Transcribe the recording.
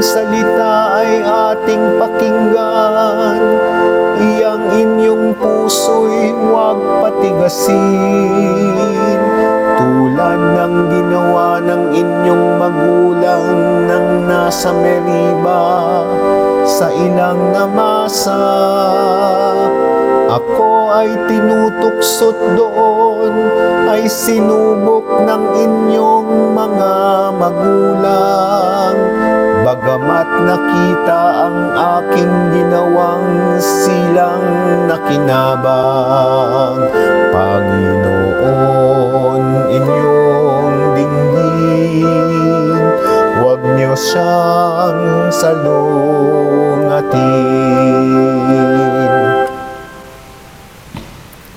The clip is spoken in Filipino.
salita ay ating pakinggan. Iyang inyong puso'y huwag patigasin, tulad ng ginawa ng inyong magulang nang nasa Meriba sa ilang namasa. Ako ay tinutuksot doon, ay sinubok ng inyong mga magulang. Bagamat nakita ang aking ginawang silang nakinabang, Panginoon, inyong dinggin, huwag niyo siyang salubin.